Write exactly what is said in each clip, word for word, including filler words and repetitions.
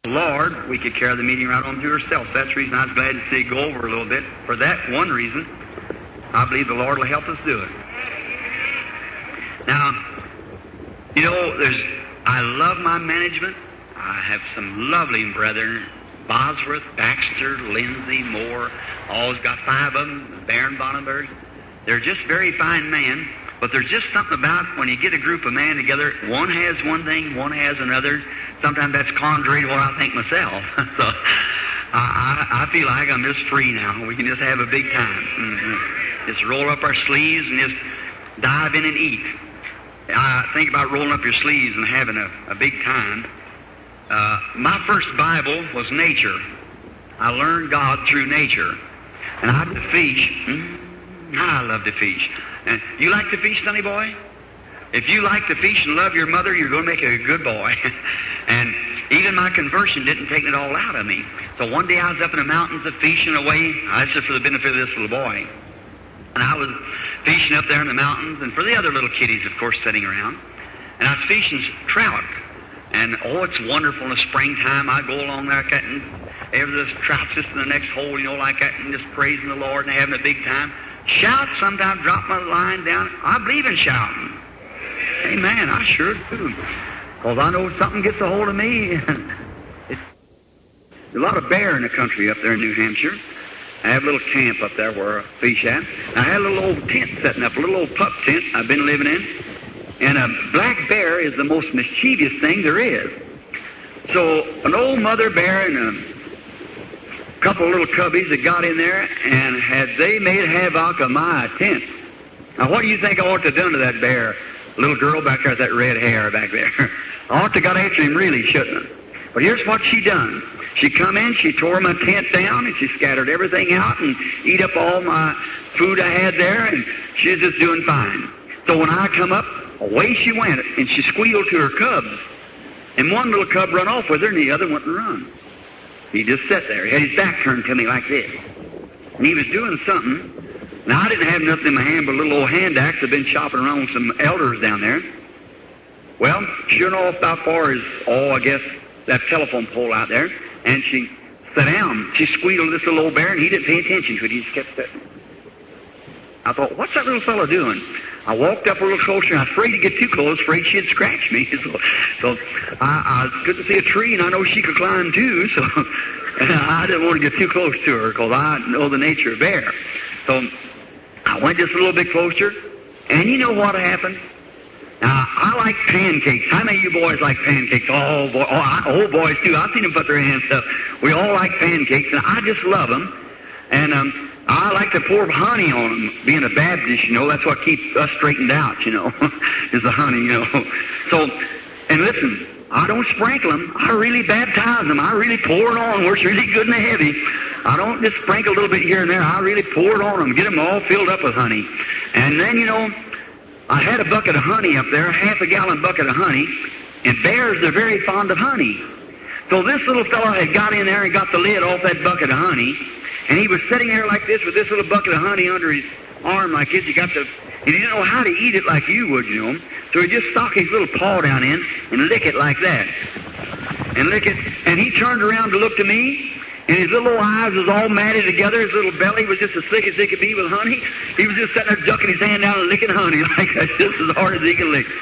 Lord, we could carry the meeting right on to herself. That's the reason I was glad to see it go over a little bit. For that one reason, I believe the Lord will help us do it. Now, you know, there's, I love my management. I have some lovely brethren, Bosworth, Baxter, Lindsay, Moore, always got five of them, Baron Bonnenberg. They're just very fine men, but there's just something about when you get a group of men together, one has one thing, one has another. Sometimes that's contrary to what I think myself. So I, I, I feel like I'm just free now. We can just have a big time. Mm-hmm. Just roll up our sleeves and just dive in and eat. I think about rolling up your sleeves and having a, a big time. Uh, my first Bible was nature. I learned God through nature. And I had to fish. Mm, I love to fish. And you like to fish, sonny boy? If you like to fish and love your mother, you're going to make a good boy. And even my conversion didn't take it all out of me. So one day I was up in the mountains of fishing away. That's just for the benefit of this little boy. And I was fishing up there in the mountains, and for the other little kiddies, of course, sitting around. And I was fishing trout. And, oh, it's wonderful in the springtime. I go along there cutting every this trout just in the next hole, you know, like that, and just praising the Lord and having a big time. Shout, sometimes drop my line down. I believe in shouting. Amen, I sure do. Because I know something gets a hold of me. It's a lot of bear in the country up there in New Hampshire. I have a little camp up there where I fish at. I had a little old tent setting up, a little old pup tent I've been living in. And a black bear is the most mischievous thing there is. So an old mother bear and a couple of little cubbies that got in there, and had they made havoc of my tent. Now what do you think I ought to have done to that bear? Little girl back there with that red hair back there. I ought to have got after him, really, shouldn't I? But here's what she done. She come in, she tore my tent down, and she scattered everything out and eat up all my food I had there, and she was just doing fine. So when I come up, away she went, and she squealed to her cubs. And one little cub run off with her, and the other wouldn't run. He just sat there. He had his back turned to me like this. And he was doing something. Now, I didn't have nothing in my hand but a little old hand axe. I'd been chopping around with some elders down there. Well, sure enough, about far as, oh, I guess, that telephone pole out there. And she sat down. She squealed this little old bear, and he didn't pay attention to it. He just kept sitting. I thought, what's that little fellow doing? I walked up a little closer, and I was afraid to get too close, afraid she'd scratch me. So, so I, I was good to see a tree, and I know she could climb too, so I didn't want to get too close to her, because I know the nature of bear. So I went just a little bit closer, and you know what happened? Now, I like pancakes. How many of you boys like pancakes? Oh, boy, oh, I, oh boys too. I've seen them put their hands up. We all like pancakes, and I just love them. And um, I like to pour honey on them. Being a Baptist, you know, that's what keeps us straightened out, you know, is the honey, you know. So, and listen, I don't sprinkle them. I really baptize them. I really pour it on where it's really good and heavy. I don't just sprinkle a little bit here and there. I really pour it on them, get them all filled up with honey. And then, you know, I had a bucket of honey up there, a half a gallon bucket of honey, and bears, they're very fond of honey. So this little fellow had got in there and got the lid off that bucket of honey, and he was sitting there like this with this little bucket of honey under his arm like this. He got the, and he didn't know how to eat it like you would, you know. So he just stuck his little paw down in and lick it like that. And lick it, and he turned around to look to me, and his little eyes was all matted together. His little belly was just as thick as it could be with honey. He was just sitting there ducking his hand down and licking honey like that, just as hard as he could lick.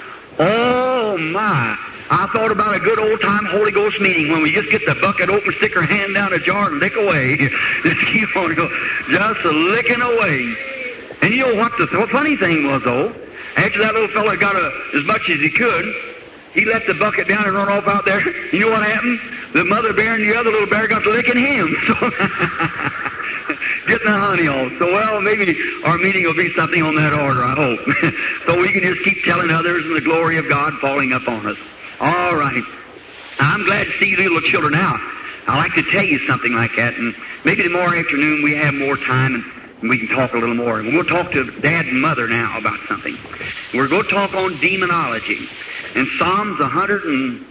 Oh, my. I thought about a good old-time Holy Ghost meeting when we just get the bucket open, stick our hand down a jar and lick away. Just keep on going, just licking away. And you know what the th- funny thing was, though? After that little fellow got a, as much as he could, he let the bucket down and run off out there. You know what happened? The mother bear and the other little bear got to licking him. So getting the honey off. So, well, maybe our meeting will be something on that order, I hope. So we can just keep telling others and the glory of God falling upon us. All right. I'm glad to see you little children now. I'd like to tell you something like that, and maybe tomorrow afternoon we have more time and we can talk a little more. We're going to talk to Dad and Mother now about something. We're going to talk on demonology. In Psalms one hundred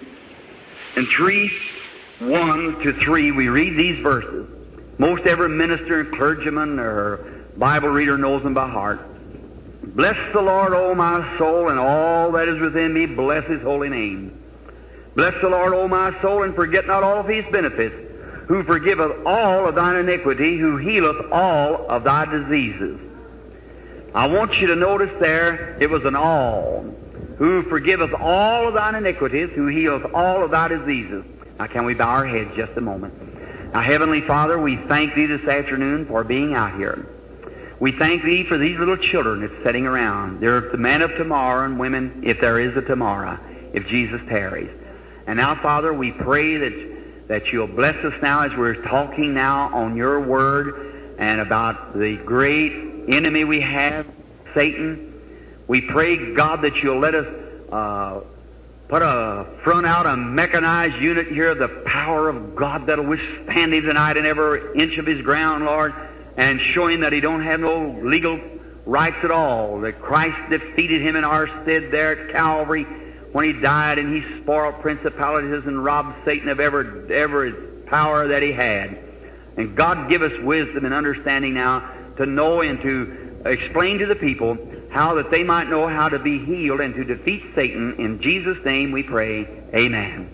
three, one to three, we read these verses. Most every minister and clergyman or Bible reader knows them by heart. Bless the Lord, O my soul, and all that is within me, bless His holy name. Bless the Lord, O my soul, and forget not all of His benefits, who forgiveth all of thine iniquity, who healeth all of thy diseases. I want you to notice there, it was an all. Who forgiveth all of thine iniquities, who healeth all of thy diseases. Now can we bow our heads just a moment? Now, Heavenly Father, we thank Thee this afternoon for being out here. We thank Thee for these little children that's sitting around. They're the men of tomorrow and women, if there is a tomorrow, if Jesus tarries. And now, Father, we pray that, that You'll bless us now as we're talking now on Your Word and about the great enemy we have, Satan. We pray, God, that You'll let us uh, put a front out, a mechanized unit here, the power of God that'll withstand Him tonight in every inch of His ground, Lord, and show Him that He don't have no legal rights at all, that Christ defeated Him in our stead there at Calvary when He died, and He spoiled principalities and robbed Satan of every, every power that he had. And God give us wisdom and understanding now to know and to explain to the people how that they might know how to be healed and to defeat Satan. In Jesus' name we pray. Amen.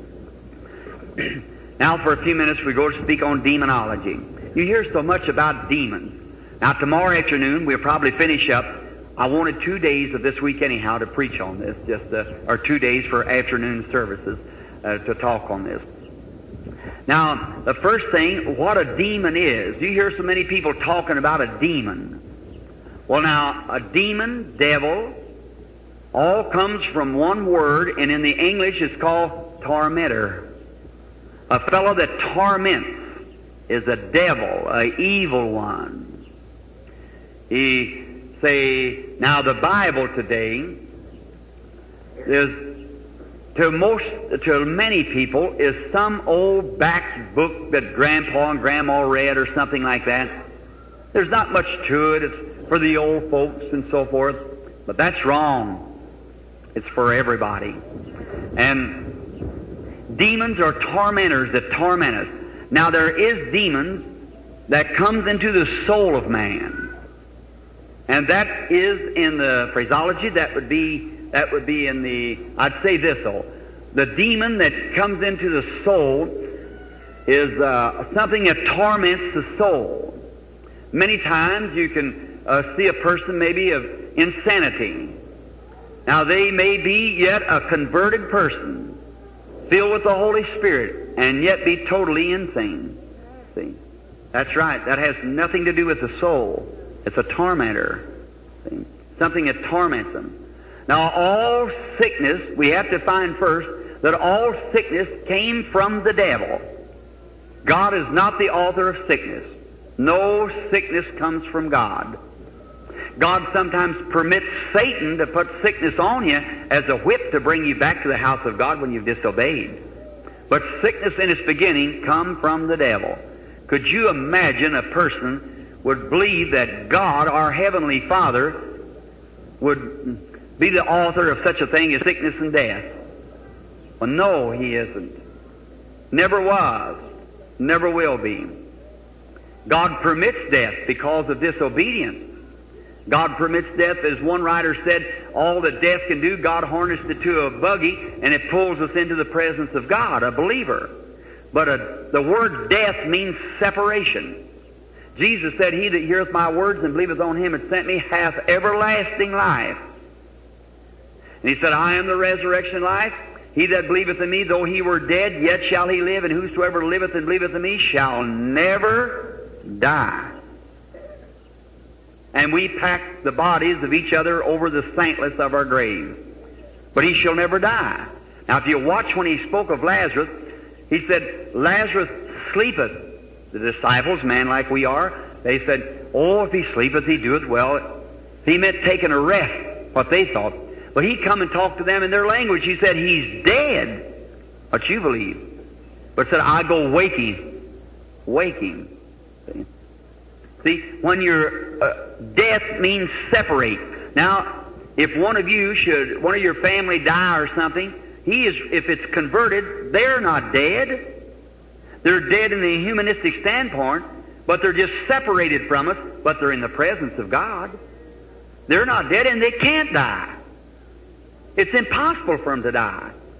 Now for a few minutes we go to speak on demonology. You hear so much about demons. Now tomorrow afternoon we'll probably finish up. I wanted two days of this week anyhow to preach on this, just uh, or two days for afternoon services uh, to talk on this. Now, the first thing, what a demon is. You hear so many people talking about a demon. Well now, a demon, devil, all comes from one word, and in the English it's called tormentor. A fellow that torments is a devil, a evil one. He say, now the Bible today is, to most, to many people, is some old back book that Grandpa and Grandma read or something like that. There's not much to it. It's for the old folks and so forth. But that's wrong. It's for everybody. And demons are tormentors that torment us. Now there is demons that comes into the soul of man. And that is in the phraseology, that would be, that would be in the, I'd say this though. The demon that comes into the soul is uh, something that torments the soul. Many times you can Uh, see a person maybe of insanity. Now they may be yet a converted person, filled with the Holy Spirit, and yet be totally insane. See? That's right. That has nothing to do with the soul. It's a tormentor. See? Something that torments them. Now all sickness, we have to find first that all sickness came from the devil. God is not the author of sickness. No sickness comes from God. God sometimes permits Satan to put sickness on you as a whip to bring you back to the house of God when you've disobeyed. But sickness in its beginning come from the devil. Could you imagine a person would believe that God, our Heavenly Father, would be the author of such a thing as sickness and death? Well, no, He isn't. Never was. Never will be. God permits death because of disobedience. God permits death, as one writer said, all that death can do, God harnessed it to a buggy and it pulls us into the presence of God, a believer. But a, the word death means separation. Jesus said, He that heareth my words and believeth on Him that sent me hath everlasting life. And He said, I am the resurrection and life. He that believeth in me, though he were dead, yet shall he live, and whosoever liveth and believeth in me shall never die. And we pack the bodies of each other over the saintless of our graves. But he shall never die. Now if you watch when He spoke of Lazarus, He said, Lazarus sleepeth. The disciples, man like we are, they said, oh, if he sleepeth, he doeth well. He meant taking a rest, what they thought. But He come and talked to them in their language. He said, he's dead. What you believe. But said, I go waking. Waking. See? See, when you're, uh, death means separate. Now, if one of you should, one of your family die or something, he is, if it's converted, they're not dead. They're dead in the humanistic standpoint, but they're just separated from us, but they're in the presence of God. They're not dead and they can't die. It's impossible for them to die.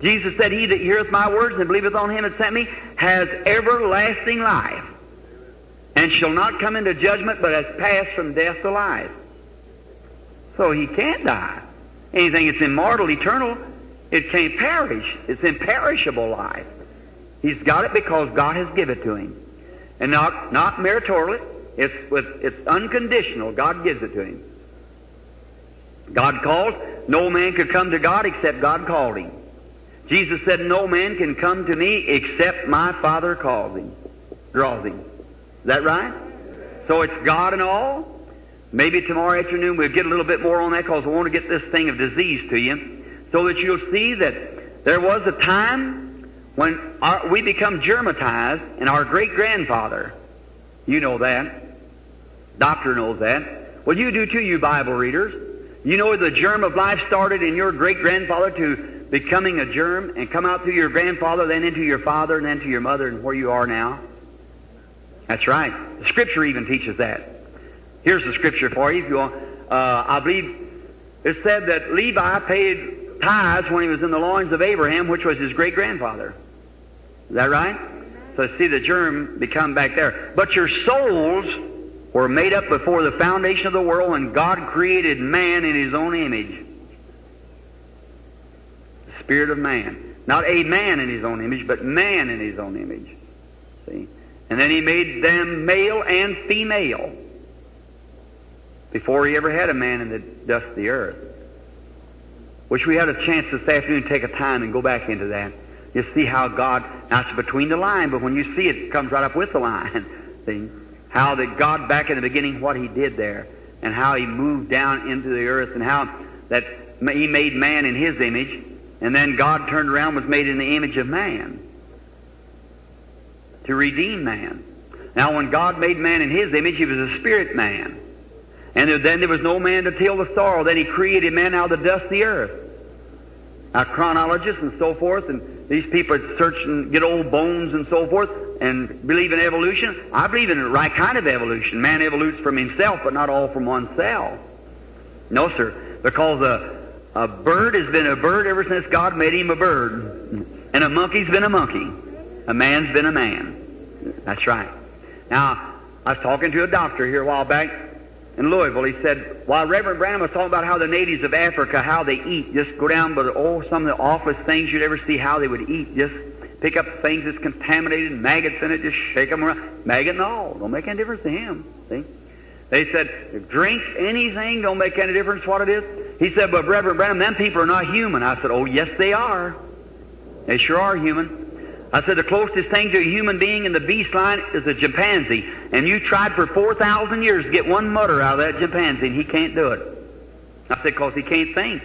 Jesus said, he that heareth my words and believeth on him that sent me has everlasting life, and shall not come into judgment, but has passed from death to life. So he can't die. Anything that's immortal, eternal, it can't perish. It's imperishable life. He's got it because God has given it to him. And not, not meritorially. It's, with, it's unconditional. God gives it to him. God called. No man could come to God except God called him. Jesus said, no man can come to me except my Father calls him, draws him. Is that right? So it's God and all. Maybe tomorrow afternoon we'll get a little bit more on that because we want to get this thing of disease to you so that you'll see that there was a time when our, we become germatized, and our great-grandfather, you know that, doctor knows that. Well, you do too, you Bible readers. You know the germ of life started in your great-grandfather to becoming a germ and come out through your grandfather, then into your father, and then to your mother, and where you are now. That's right. The Scripture even teaches that. Here's the Scripture for you if you want. Uh, I believe it said that Levi paid tithes when he was in the loins of Abraham, which was his great-grandfather. Is that right? So see the germ become back there. But your souls were made up before the foundation of the world when God created man in his own image. The spirit of man. Not a man in his own image, but man in his own image. See? And then he made them male and female before he ever had a man in the dust of the earth. Wish we had a chance this afternoon to take a time and go back into that. You see how God, now it's between the line, but when you see it, it comes right up with the line. See? How that God back in the beginning, what he did there, and how he moved down into the earth, and how that he made man in his image, and then God turned around and was made in the image of man to redeem man. Now when God made man in his image, he was a spirit man. And then there was no man to till the soil. Then he created man out of the dust of the earth. Now chronologists and so forth, and these people search and get old bones and so forth, and believe in evolution. I believe in the right kind of evolution. Man evolutes from himself, but not all from oneself. No, sir. Because a, a bird has been a bird ever since God made him a bird. And a monkey's been a monkey. A man's been a man. That's right. Now, I was talking to a doctor here a while back in Louisville. He said, while Reverend Branham was talking about how the natives of Africa, how they eat, just go down, but oh, some of the awfulest things you'd ever see, how they would eat, just pick up things that's contaminated, maggots in it, just shake them around. Maggot and all. Don't make any difference to him. See? They said, drink anything, don't make any difference what it is. He said, but Reverend Branham, them people are not human. I said, oh, yes, they are. They sure are human. I said, the closest thing to a human being in the beast line is a chimpanzee. And you tried for four thousand years to get one mutter out of that chimpanzee, and he can't do it. I said, because he can't think.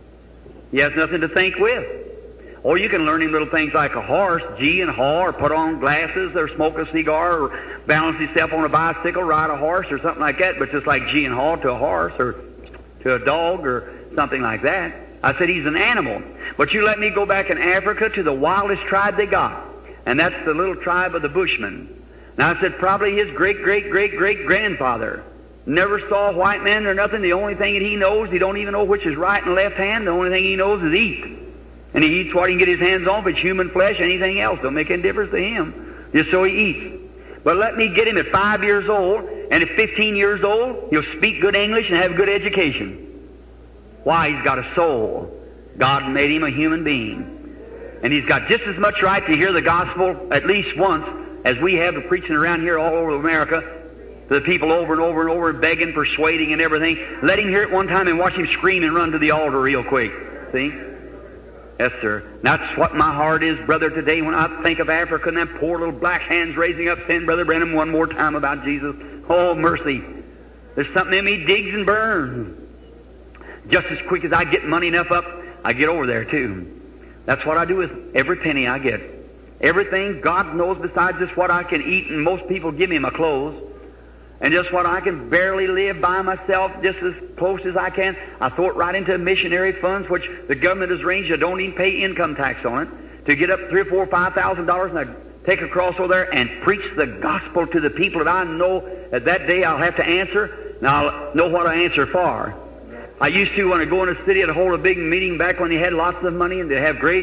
He has nothing to think with. Or you can learn him little things like a horse, gee and haw, or put on glasses, or smoke a cigar, or balance himself on a bicycle, ride a horse, or something like that, but just like gee and haw to a horse, or to a dog, or something like that. I said, he's an animal. But you let me go back in Africa to the wildest tribe they got, and that's the little tribe of the Bushmen. Now I said, probably his great-great-great-great-grandfather never saw a white man or nothing. The only thing that he knows, he don't even know which is right and left hand. The only thing he knows is eat. And he eats what he can get his hands on. If it's human flesh, anything else don't make any difference to him. Just so he eats. But let me get him at five years old, and at fifteen years old, he'll speak good English and have good education. Why? He's got a soul. God made him a human being. And he's got just as much right to hear the gospel at least once as we have to preaching around here all over America to the people over and over and over, begging, persuading and everything. Let him hear it one time and watch him scream and run to the altar real quick. See? Yes, sir. That's what my heart is, brother, today when I think of Africa and them poor little black hands raising up, saying, Brother Branham, one more time about Jesus. Oh, mercy. There's something in me digs and burns. Just as quick as I get money enough up, I get over there too. That's what I do with every penny I get. Everything God knows besides just what I can eat, and most people give me my clothes. And just what I can barely live by myself, just as close as I can, I throw it right into missionary funds, which the government has arranged. I don't even pay income tax on it. To get up three or four, five thousand dollars, and I take a cross over there and preach the gospel to the people that I know that that day I'll have to answer, and I'll know what I answer for. I used to, when I go in a city, I'd hold a big meeting back when they had lots of money, and they have great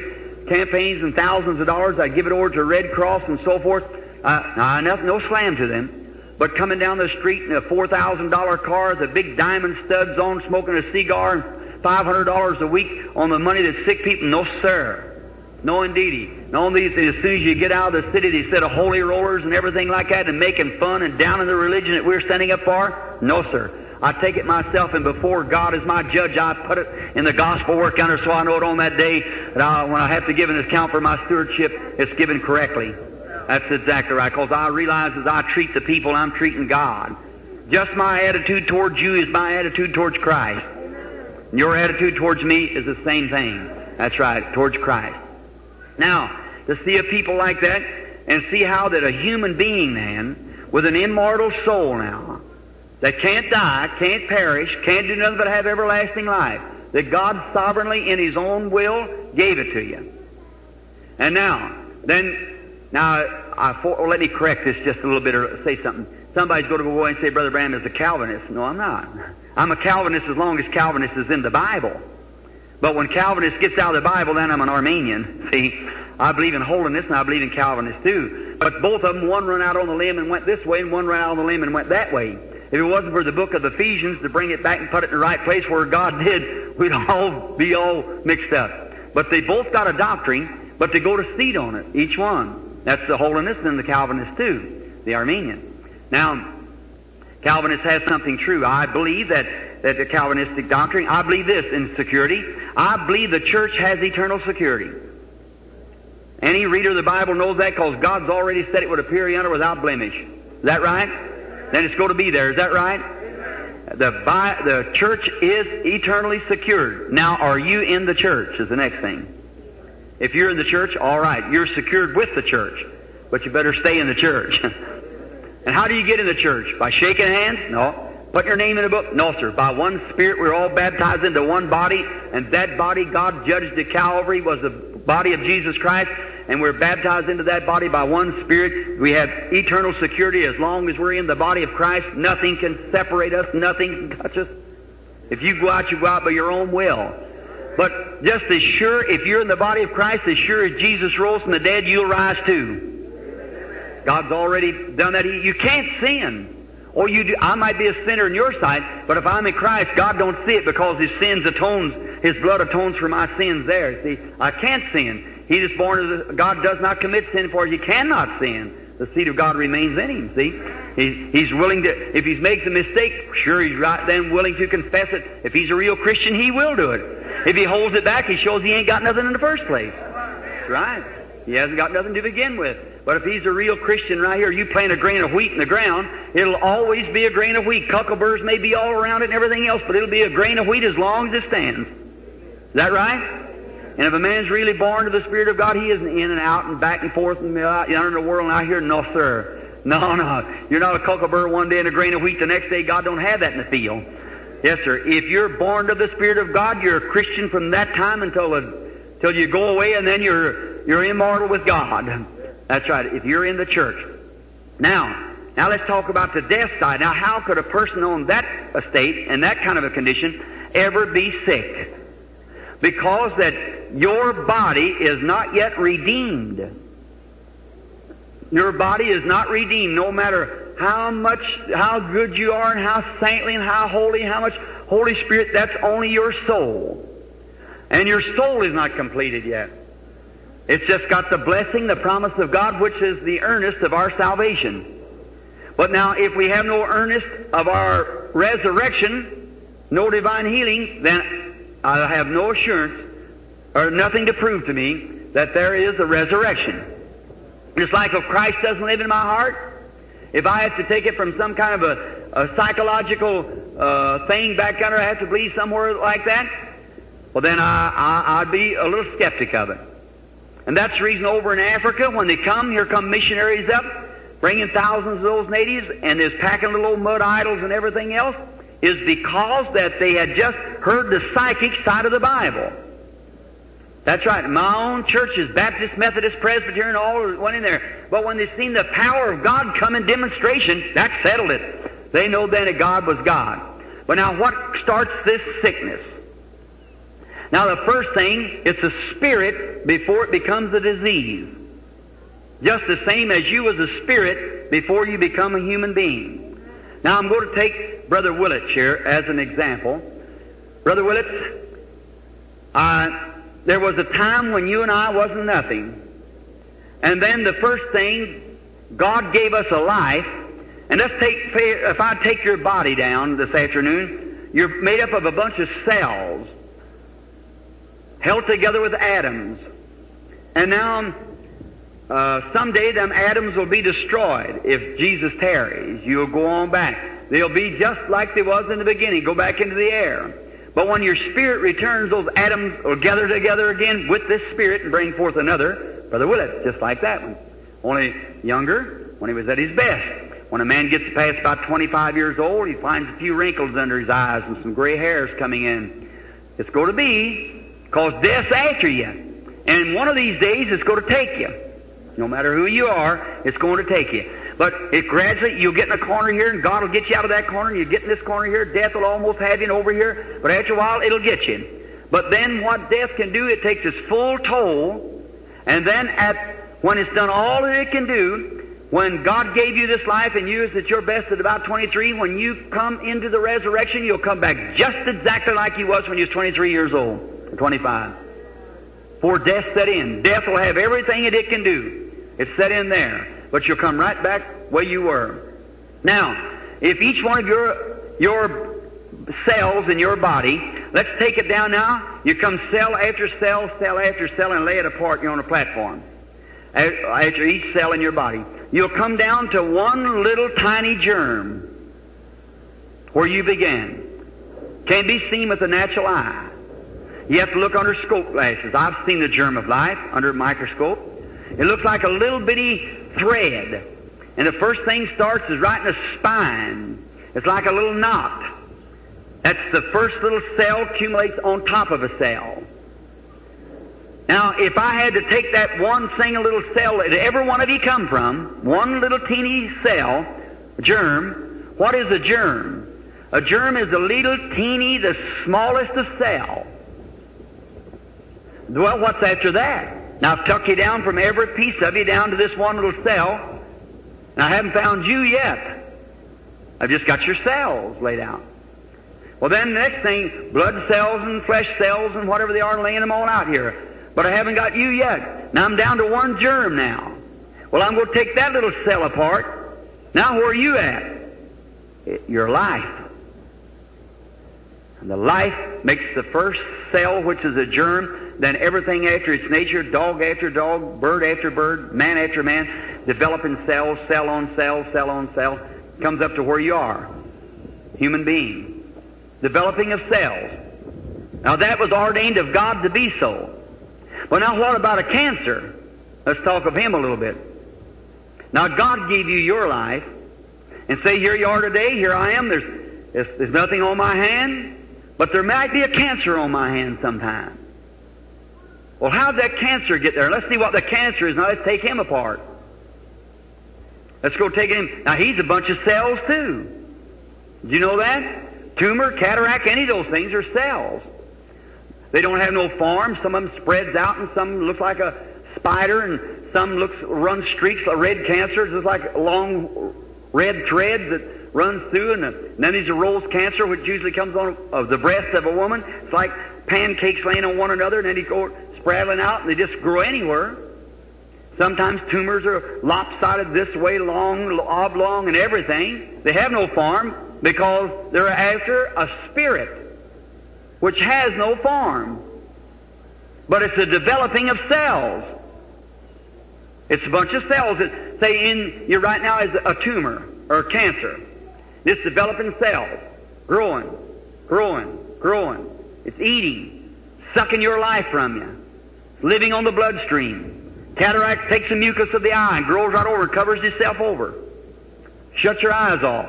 campaigns and thousands of dollars. I'd give it over to Red Cross and so forth. Uh, now, nothing, no slam to them. But coming down the street in a four thousand dollar car, the big diamond studs on, smoking a cigar, five hundred dollars a week on the money that sick people, no sir. No indeedy. No, these, as soon as you get out of the city, they set of holy rollers and everything like that and making fun and down in the religion that we're standing up for. No sir. I take it myself, and before God is my judge, I put it in the gospel work counter so I know it on that day that I, when I have to give an account for my stewardship, it's given correctly. That's exactly right, because I realize as I treat the people, I'm treating God. Just my attitude towards you is my attitude towards Christ. And your attitude towards me is the same thing. That's right, towards Christ. Now, to see a people like that, and see how that a human being then, with an immortal soul now, that can't die, can't perish, can't do nothing but have everlasting life, that God sovereignly in His own will gave it to you. And now, then, now, I, for, well, let me correct this just a little bit or say something. Somebody's going to go away and say, Brother Branham is a Calvinist. No, I'm not. I'm a Calvinist as long as Calvinist is in the Bible. But when Calvinist gets out of the Bible, then I'm an Arminian. See, I believe in holiness and I believe in Calvinist too. But both of them, one run out on the limb and went this way, and one ran out on the limb and went that way. If it wasn't for the book of Ephesians to bring it back and put it in the right place where God did, we'd all be all mixed up. But they both got a doctrine, but they go to seed on it, each one. That's the holiness and the Calvinist too, the Arminian. Now, Calvinist has something true. I believe that, that the Calvinistic doctrine, I believe this in security. I believe the church has eternal security. Any reader of the Bible knows that because God's already said it would appear yonder without blemish. Is that right? Then it's going to be there. Is that right? The, by, the church is eternally secured. Now, are you in the church is the next thing. If you're in the church, all right. You're secured with the church. But you better stay in the church. And how do you get in the church? By shaking hands? No. Put your name in a book? No, sir. By one Spirit, we're all baptized into one body. And that body God judged at Calvary was the body of Jesus Christ. And we're baptized into that body by one Spirit. We have eternal security as long as we're in the body of Christ. Nothing can separate us. Nothing can touch us. If you go out, you go out by your own will. But just as sure, if you're in the body of Christ, as sure as Jesus rose from the dead, you'll rise too. God's already done that. You can't sin. Or you do, I might be a sinner in your sight, but if I'm in Christ, God don't see it because His sins atones, His blood atones for my sins there. See, I can't sin. He is born of the, God does not commit sin, for He cannot sin. The seed of God remains in Him, see? He, he's willing to, if He makes a mistake, sure He's right then willing to confess it. If He's a real Christian, He will do it. If He holds it back, He shows He ain't got nothing in the first place. That's right. He hasn't got nothing to begin with. But if he's a real Christian right here, you plant a grain of wheat in the ground, it'll always be a grain of wheat. Cuckleburs may be all around it and everything else, but it'll be a grain of wheat as long as it stands. Is that right? And if a man's really born of the Spirit of God, he isn't in and out and back and forth and out in the world and out here. No, sir. No, no. You're not a cucklebur one day and a grain of wheat the next day. God don't have that in the field. Yes, sir. If you're born of the Spirit of God, you're a Christian from that time until the, till you go away, and then you're you're immortal with God. That's right, if you're in the church. Now, now let's talk about the death side. Now, how could a person on that estate and that kind of a condition ever be sick? Because that your body is not yet redeemed. Your body is not redeemed, no matter how much, how good you are and how saintly and how holy, how much Holy Spirit, that's only your soul. And your soul is not completed yet. It's just got the blessing, the promise of God, which is the earnest of our salvation. But now, if we have no earnest of our resurrection, no divine healing, then I have no assurance or nothing to prove to me that there is a resurrection. It's like if Christ doesn't live in my heart, if I have to take it from some kind of a, a psychological uh, thing back under, I have to believe somewhere like that, well then I, I, I'd be a little skeptic of it. And that's the reason over in Africa, when they come, here come missionaries up, bringing thousands of those natives, and is packing little old mud idols and everything else, is because that they had just heard the psychic side of the Bible. That's right. My own churches, Baptist, Methodist, Presbyterian, all went in there. But when they seen the power of God come in demonstration, that settled it. They know then that God was God. But now what starts this sickness? Now the first thing, it's a spirit before it becomes a disease. Just the same as you was a spirit before you become a human being. Now I'm going to take Brother Willits here as an example. Brother Willits, uh, there was a time when you and I wasn't nothing. And then the first thing, God gave us a life. And let's take, if I take your body down this afternoon, you're made up of a bunch of cells held together with atoms. And now, uh, someday them atoms will be destroyed. If Jesus tarries, you'll go on back. They'll be just like they was in the beginning, go back into the air. But when your spirit returns, those atoms will gather together again with this spirit and bring forth another, Brother Willett, just like that one. Only younger, when he was at his best. When a man gets past about twenty-five years old, he finds a few wrinkles under his eyes and some gray hairs coming in. It's going to be, because death's after you. And one of these days it's going to take you. No matter who you are, it's going to take you. But it gradually, you'll get in a corner here, and God will get you out of that corner, and you get in this corner here, death will almost have you over here, but after a while it'll get you. But then what death can do, it takes its full toll, and then at when it's done all that it can do, when God gave you this life and you was at your best at about twenty-three, when you come into the resurrection, you'll come back just exactly like you was when you was twenty-three years old, or twenty-five. For death set in. Death will have everything that it can do. It's set in there. But you'll come right back where you were. Now, if each one of your your cells in your body, let's take it down now. You come cell after cell, cell after cell, and lay it apart. You're on a platform. After each cell in your body, you'll come down to one little tiny germ where you began. Can't be seen with the natural eye. You have to look under scope glasses. I've seen the germ of life under a microscope. It looks like a little bitty thread. And the first thing starts is right in the spine. It's like a little knot. That's the first little cell accumulates on top of a cell. Now, if I had to take that one single little cell that every one of you come from, one little teeny cell, germ, what is a germ? A germ is the little teeny, the smallest of cell. Well, what's after that? Now, I've tucked you down from every piece of you down to this one little cell, and I haven't found you yet. I've just got your cells laid out. Well, then the next thing, blood cells and flesh cells and whatever they are, laying them all out here. But I haven't got you yet. Now I'm down to one germ now. Well, I'm going to take that little cell apart. Now where are you at? It, your life. And the life makes the first cell, which is a germ, then everything after its nature, dog after dog, bird after bird, man after man, developing cells, cell on cell, cell on cell, comes up to where you are. Human being. Developing of cells. Now that was ordained of God to be so. Well, now what about a cancer? Let's talk of him a little bit. Now, God gave you your life, and say, here you are today, here I am, there's, there's, there's nothing on my hand, but there might be a cancer on my hand sometime. Well, how'd that cancer get there? Let's see what the cancer is. Now, let's take him apart. Let's go take him. Now, he's a bunch of cells, too. Did you know that? Tumor, cataract, any of those things are cells. They don't have no form. Some of them spreads out, and some looks like a spider, and some looks run streaks of red cancer, just like long red threads that runs through. And, and then there's a rose cancer, which usually comes on of the breast of a woman. It's like pancakes laying on one another, and then they go spraddling out, and they just grow anywhere. Sometimes tumors are lopsided this way, long, oblong, and everything. They have no form because they're after a spirit which has no form. But it's a developing of cells. It's a bunch of cells that say in you right now is a tumor or a cancer. This developing cells, growing, growing, growing. It's eating, sucking your life from you. It's living on the bloodstream. Cataract takes the mucus of the eye and grows right over, covers itself over. Shuts your eyes off.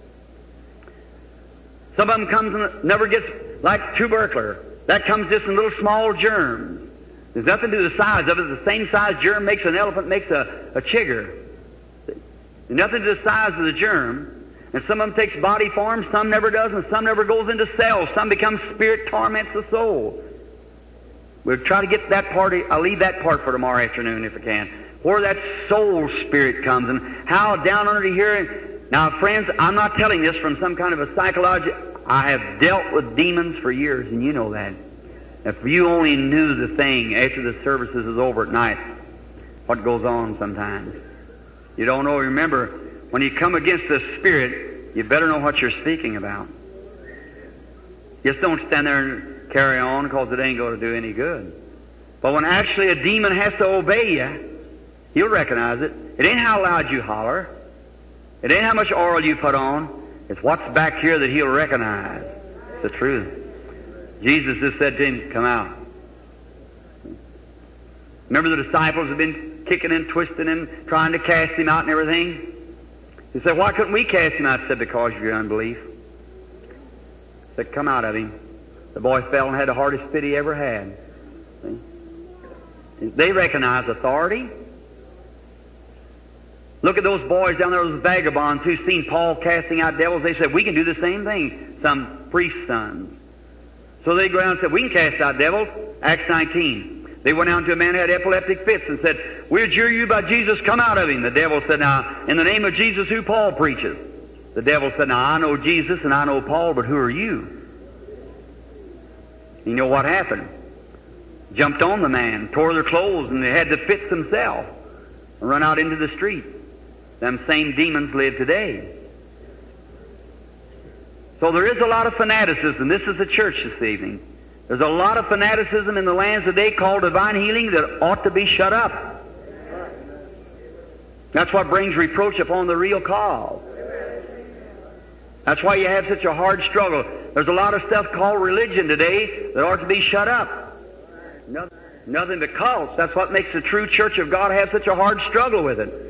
Some of them comes and never gets, like tubercular. That comes just in little small germs. There's nothing to do with the size of it. The same size germ makes an elephant, makes a, a chigger. There's nothing to do with the size of the germ. And some of them takes body form, some never does, and some never goes into cells. Some becomes spirit, torments the soul. We'll try to get that part, I'll leave that part for tomorrow afternoon if I can. Where that soul spirit comes and how down under here. Now friends, I'm not telling this from some kind of a psychology. I have dealt with demons for years and you know that. If you only knew the thing after the services is over at night, what goes on sometimes. You don't know. Remember, when you come against the spirit, you better know what you're speaking about. Just don't stand there and carry on because it ain't going to do any good. But when actually a demon has to obey you, he'll recognize it. It ain't how loud you holler. It ain't how much oil you put on. It's what's back here that he'll recognize. It's the truth. Jesus just said to him, come out. Remember the disciples have been kicking and twisting and trying to cast him out and everything? He said, why couldn't we cast him out? He said, because of your unbelief. He said, come out of him. The boy fell and had the hardest fit he ever had. See? They recognize authority. Look at those boys down there, those vagabonds who seen Paul casting out devils. They said, we can do the same thing. Some priest's sons. So they go out and said, we can cast out devils. Acts nineteen. They went out to a man who had epileptic fits and said, we adjure you by Jesus, come out of him. The devil said, now, in the name of Jesus who Paul preaches. The devil said, now I know Jesus and I know Paul, but who are you? You know what happened? Jumped on the man, tore their clothes, and they had the fits themselves and run out into the street. Them same demons live today. So there is a lot of fanaticism. This is the church this evening. There's a lot of fanaticism in the lands today called divine healing that ought to be shut up. That's what brings reproach upon the real cause. That's why you have such a hard struggle. There's a lot of stuff called religion today that ought to be shut up. Nothing, nothing but cults. That's what makes the true church of God have such a hard struggle with it.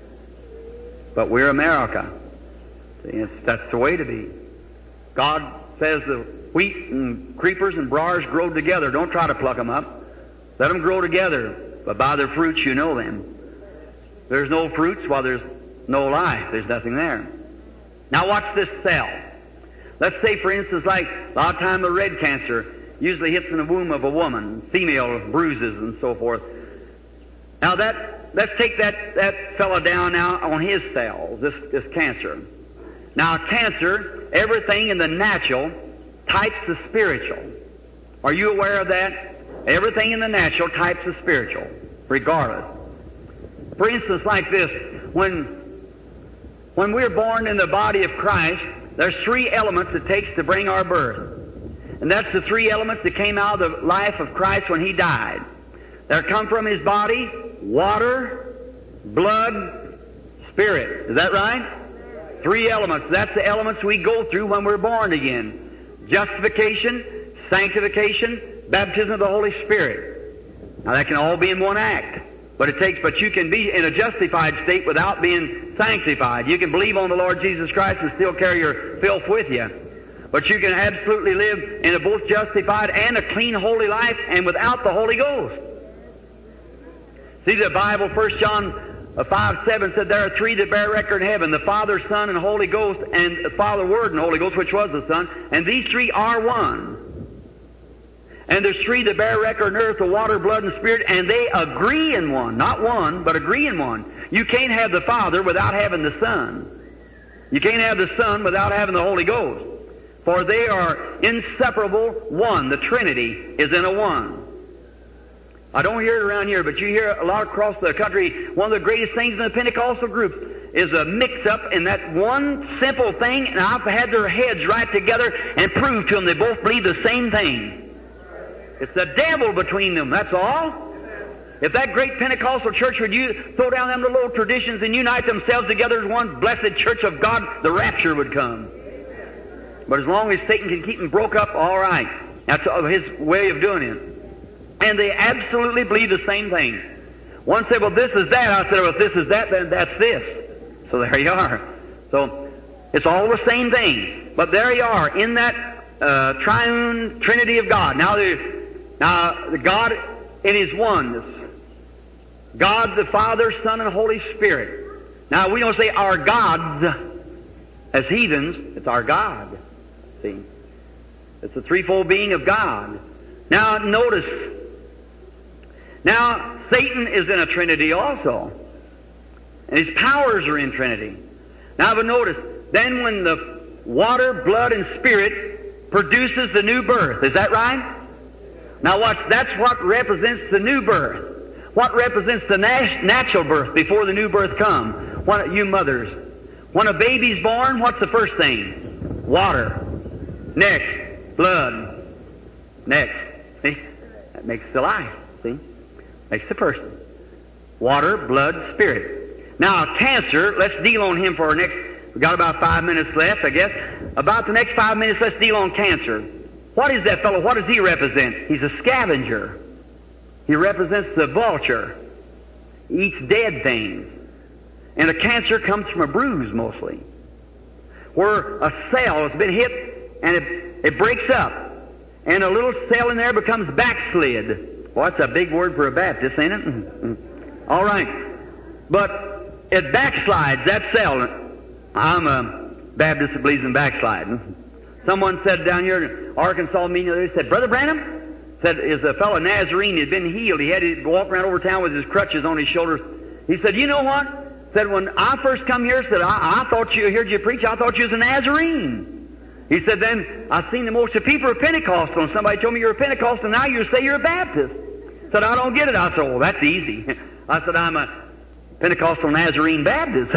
But we're America. See, it's, that's the way to be. God says the wheat and creepers and briars grow together. Don't try to pluck them up. Let them grow together. But by their fruits you know them. There's no fruits while there's no life. There's nothing there. Now watch this cell. Let's say, for instance, like a lot of time the red cancer usually hits in the womb of a woman, female bruises and so forth. Now that, let's take that, that fella down now on his cells, this, this cancer. Now cancer, everything in the natural types the spiritual. Are you aware of that? Everything in the natural types the spiritual, regardless. For instance, like this, when, when we're born in the body of Christ, there's three elements it takes to bring our birth. And that's the three elements that came out of the life of Christ when He died. They come from His body: water, blood, spirit. Is that right? Three elements. That's the elements we go through when we're born again. Justification, sanctification, baptism of the Holy Spirit. Now that can all be in one act. But it takes, but you can be in a justified state without being sanctified. You can believe on the Lord Jesus Christ and still carry your filth with you. But you can absolutely live in a both justified and a clean, holy life and without the Holy Ghost. See, the Bible, First John five seven said there are three that bear record in heaven: the Father, Son, and Holy Ghost, and the Father, Word, and Holy Ghost, which was the Son. And these three are one. And there's three that bear record on earth: the water, blood, and spirit, and they agree in one. Not one, but agree in one. You can't have the Father without having the Son. You can't have the Son without having the Holy Ghost. For they are inseparable one. The Trinity is in a one. I don't hear it around here, but you hear a lot across the country. One of the greatest things in the Pentecostal groups is a mix-up in that one simple thing, and I've had their heads right together and proved to them they both believe the same thing. It's the devil between them, that's all. If that great Pentecostal church would you throw down them little old traditions and unite themselves together as one blessed church of God, the rapture would come. But as long as Satan can keep them broke up, all right. That's his way of doing it. And they absolutely believe the same thing. One said, well, this is that. I said, well, if this is that, then that's this. So there you are. So it's all the same thing. But there you are in that uh, triune Trinity of God. Now, the, now the God in His oneness. God the Father, Son, and Holy Spirit. Now we don't say our gods as heathens. It's our God. See? It's the threefold being of God. Now notice, Now, Satan is in a Trinity also. And his powers are in Trinity. Now, but notice, then when the water, blood, and spirit produces the new birth, is that right? Now watch, that's what represents the new birth. What represents the nat- natural birth before the new birth comes? What, you mothers, when a baby's born, what's the first thing? Water. Next, blood. Next. See? That makes the life. See? Makes the person. Water, blood, spirit. Now, cancer, let's deal on him for our next, we've got about five minutes left, I guess. About the next five minutes, let's deal on cancer. What is that fellow? What does he represent? He's a scavenger. He represents the vulture. He eats dead things. And a cancer comes from a bruise mostly. Where a cell has been hit and it, it breaks up. And a little cell in there becomes backslid. Well, that's a big word for a Baptist, ain't it? All right. But it backslides, that cell. I'm a Baptist that believes in backsliding. Someone said down here in Arkansas meeting, they said, Brother Branham, said, is a fellow Nazarene, he had been healed. He had to walk around over town with his crutches on his shoulders. He said, you know what? Said, when I first come here, said, I, I thought you heard you preach, I thought you was a Nazarene. He said, then I seen the most of people are Pentecostal, and somebody told me you're a Pentecostal, and now you say you're a Baptist. Said, I don't get it. I said, oh, that's easy. I said, I'm a Pentecostal Nazarene Baptist.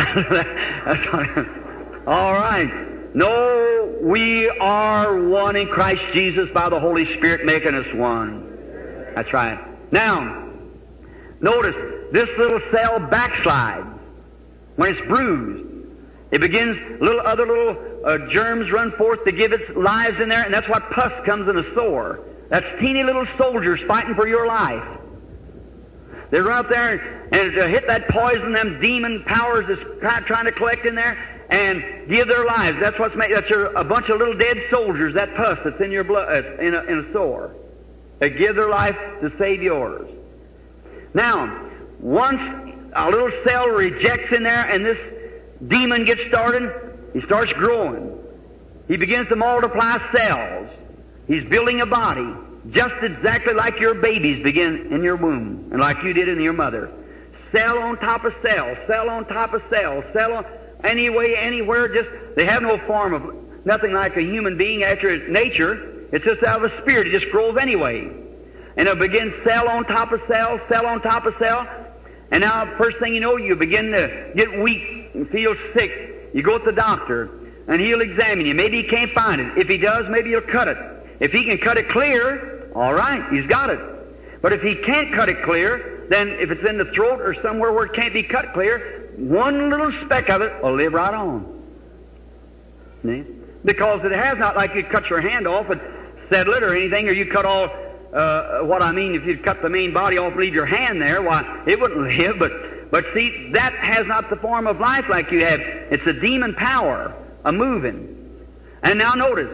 All right. No, we are one in Christ Jesus by the Holy Spirit making us one. That's right. Now, notice, this little cell backslides. When it's bruised, it begins, little other little uh, germs run forth to give its lives in there, and that's what pus comes in a sore. That's teeny little soldiers fighting for your life. They run up there and to hit that poison, them demon powers that's trying to collect in there, and give their lives. That's what's made. That's your, a bunch of little dead soldiers. That pus that's in your blood, uh, in, a, in a sore. They give their life to save yours. Now, once a little cell rejects in there, and this demon gets started, he starts growing. He begins to multiply cells. He's building a body, just exactly like your babies begin in your womb, and like you did in your mother. Cell on top of cell, cell on top of cell, cell on. Anyway, anywhere, just, they have no form of, nothing like a human being after its nature. It's just out of the spirit. It just grows anyway. And it'll begin cell on top of cell, cell on top of cell. And now, first thing you know, you begin to get weak and feel sick. You go to the doctor, and he'll examine you. Maybe he can't find it. If he does, maybe he'll cut it. If he can cut it clear, all right, he's got it. But if he can't cut it clear, then if it's in the throat or somewhere where it can't be cut clear, one little speck of it will live right on. See? Because it has not, like you cut your hand off and settle it or anything, or you cut all, uh, what I mean, if you cut the main body off and leave your hand there, why, it wouldn't live. But, but see, that has not the form of life like you have. It's a demon power, a moving. And now notice,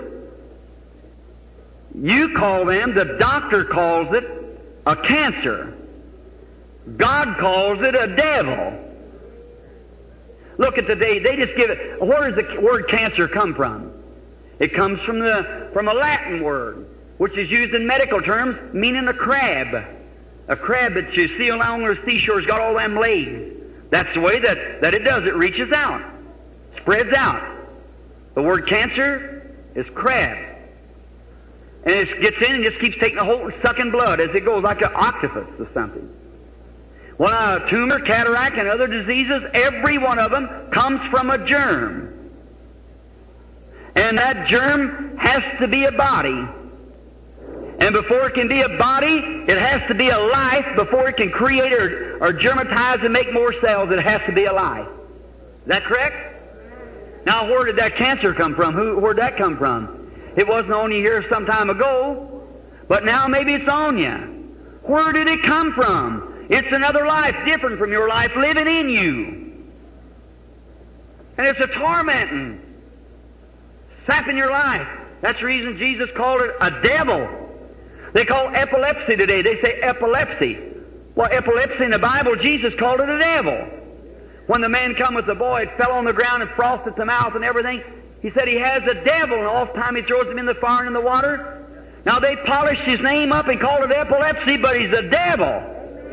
you call them, the doctor calls it a cancer. God calls it a devil. Look at the day, they just give it, where does the word cancer come from? It comes from the, from a Latin word, which is used in medical terms, meaning a crab. A crab that you see along the seashore has got all them legs. That's the way that, that it does. It reaches out, spreads out. The word cancer is crab. And it gets in and just keeps taking a hold, sucking blood as it goes, like an octopus or something. Well, a tumor, cataract, and other diseases, every one of them comes from a germ. And that germ has to be a body. And before it can be a body, it has to be a life. Before it can create or, or germatize and make more cells, it has to be a life. Is that correct? Now, where did that cancer come from? Who, where'd that come from? It wasn't on you here some time ago, but now maybe it's on you. Where did it come from? It's another life, different from your life, living in you. And it's a tormenting, sapping your life. That's the reason Jesus called it a devil. They call epilepsy today. They say epilepsy. Well, epilepsy in the Bible, Jesus called it a devil. When the man come with the boy, it fell on the ground and frosted the mouth and everything. He said he has a devil, and oft time he throws him in the fire and in the water. Now they polished his name up and called it epilepsy, but he's a devil.